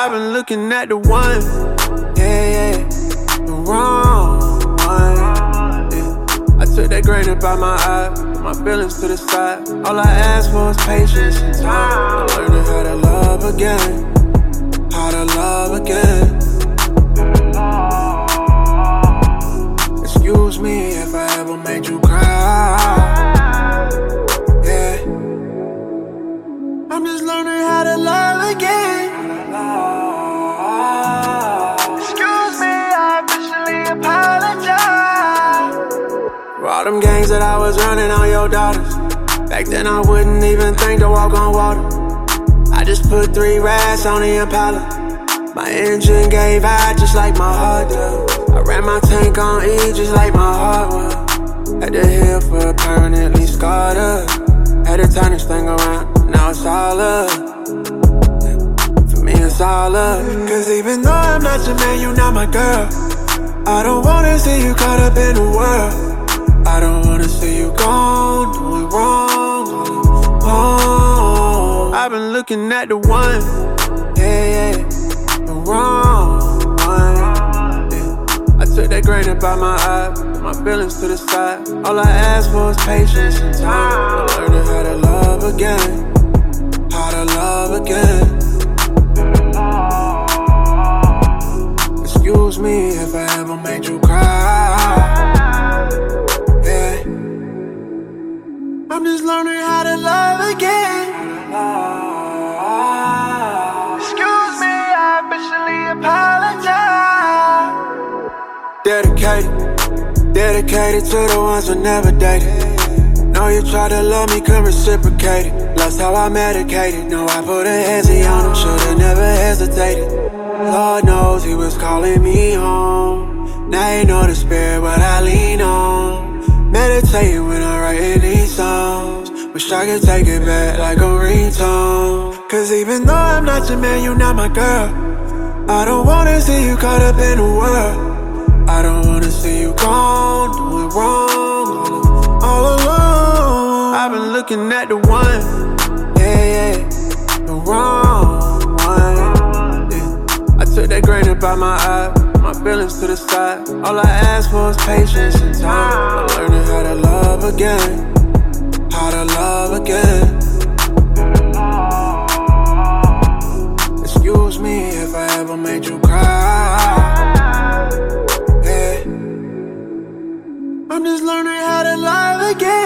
I've been looking at the one, yeah, the wrong one, yeah. I took that grain up out my eye, put my feelings to the side. All I asked for was patience and time. I'm learning how to love again, how to love again. Excuse me if I ever made you cry, yeah. I'm just learning how to love again. Excuse me, I officially apologize for all them gangs that I was running on your daughters. Back then I wouldn't even think to walk on water. I just put 3 rats on the Impala. My engine gave out just like my heart does. I ran my tank on E just like my heart was. Had to heal for a permanently scarred up. Had to turn this thing around, now it's all up. For me it's all up. Cause even though I'm not your man, you not my girl. I don't wanna see you caught up in the world. I don't wanna see you gone, doing wrong. Oh, I've been looking at the one, yeah, the wrong one, yeah. I took that grain up out my eye, put my feelings to the side. All I asked for was patience and time. I'm learning how to love again, how to love again. Excuse me if I ever made you cry, yeah. I'm just learning how to love again. Excuse me, I officially apologize. Dedicated to the ones who never dated. Know you tried to love me, couldn't reciprocate it. Lost how I medicated. No, I put a hezzy on him, should've never hesitated. Lord knows he was calling me home. Now ain't no the spirit, but I lean on. Meditating when I'm writing these songs. Wish I could take it back like a ringtone. Cause even though I'm not your man, you not my girl. I don't wanna see you caught up in the world. I don't wanna see you gone, doing wrong, all alone. I've been looking at the one, yeah, the wrong one, yeah. I took that grain up out my eye, put my feelings to the side. All I asked for was patience and time. I'm learning how to love again, how to love again. Excuse me if I ever made you cry. I'm just learning how to love again.